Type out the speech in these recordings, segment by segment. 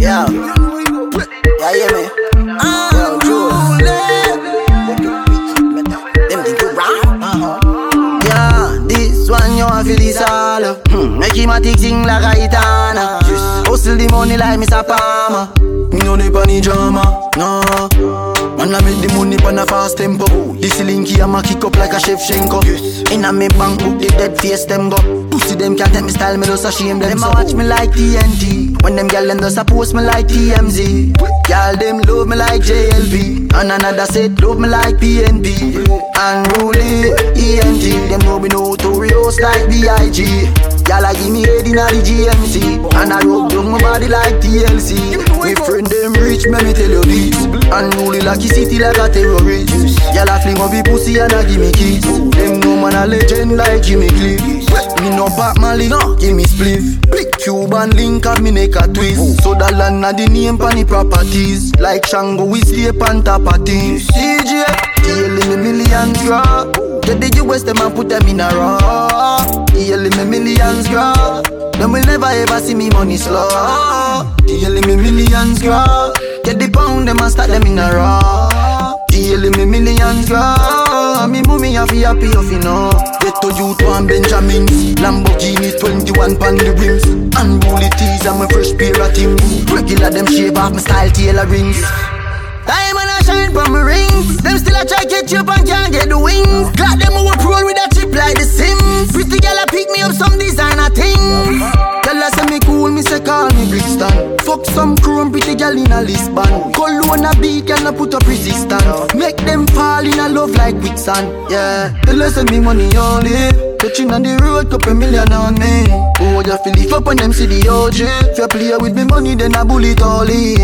Yeah, yeah, hear me? Yo, Jules. Them think you wrong. Yeah, this one you want feel this all. Make him a tick sing like a gitana. Hustle the money like Mr. Palmer. Me no need any drama, no. Man I make the money pan a fast tempo. This linky I'ma kick up like a Shevchenko. Inna me bank book the dead face them go. Pussy them can't tell me style, me just a shame them. Them a watch me like TNT. When them gyal them just a post me like TMZ. Gyal them love me like JLP. And another set love me like PNP. Unruly ENT. Them know me notorious like B.I.G. Gyal a give me head inna the GMC. And I rub down my body like TLC. Me friend them rich, me tell you this. Unruly like he city like a terrorist. Gyal a fling up the pussy and a give me kiss. Them no man a legend like Jimmy Cliff. Me no back Mali, no give me spliff. Blick Cuban link up me neck a twist. So that land a the name pan the properties. Like Shango we sleep on top of things. CJ, dealing me millions grab. Get the US them and put them in a raw. Dealing me millions grab. Them will never ever see me money slow. Dealing me millions grab. Get the pound them and stack them in a raw. Dealing me millions grab. Me mommy have be happy of you know. Get to youth one Benjamins. Lamborghini 21 pan the rims. Unruly tees and my fresh pair of Timbs. Regular them shave off my style tailorings. Diamond a shine from my rings. Them still a try get you up and can't get the wings. Glad them over roll with a chip like the Sims. Pretty girl a pick me up some designer things. Tell her say me cool, me say call me Brixton. Fuck some chrome pretty girl in a Lisbon. Cologne a beat girl a put up resistance. Make them fall in a love like quicksand. Yeah, tell her say me money only. Touching on the road, couple million on me. Oh, you feel lift up on them see the OG. If you play with me money, then I bullet all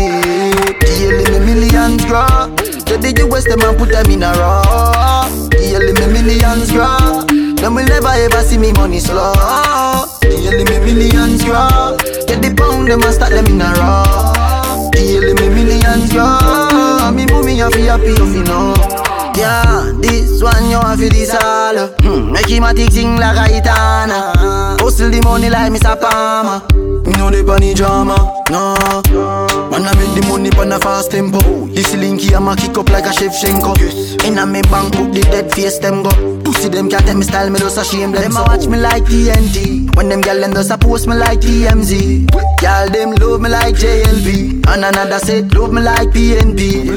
it. Dealing me millions grab. Get the US them and put them in a raw. Dealing me millions grab. Them will never ever see me money slow. Dealing me millions grab. Get the pound them and stack them in a raw. Dealing me millions grab. Me mommy have be happy if you know. Yeah, this one you want for this all. Make him a tick sing like a gitana. Hustle the money like Mr. Palmer. Me no dey any drama, no. Man I make the money pan a fast tempo. This linky I'ma kick up like a Shevchenko. Inna me bank book the dead face them go. Pussy them can't tell me style, me just a shame them. Them a watch me like TNT. When them gyal them just a post me like TMZ. Gyal them love me like JLP. And another set love me like PNP.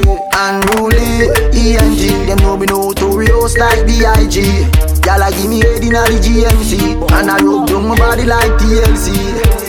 Unruly ENT. Them know me notorious like B.I.G. Gyal a give me head inna the GMC. And I rub down my body like TLC.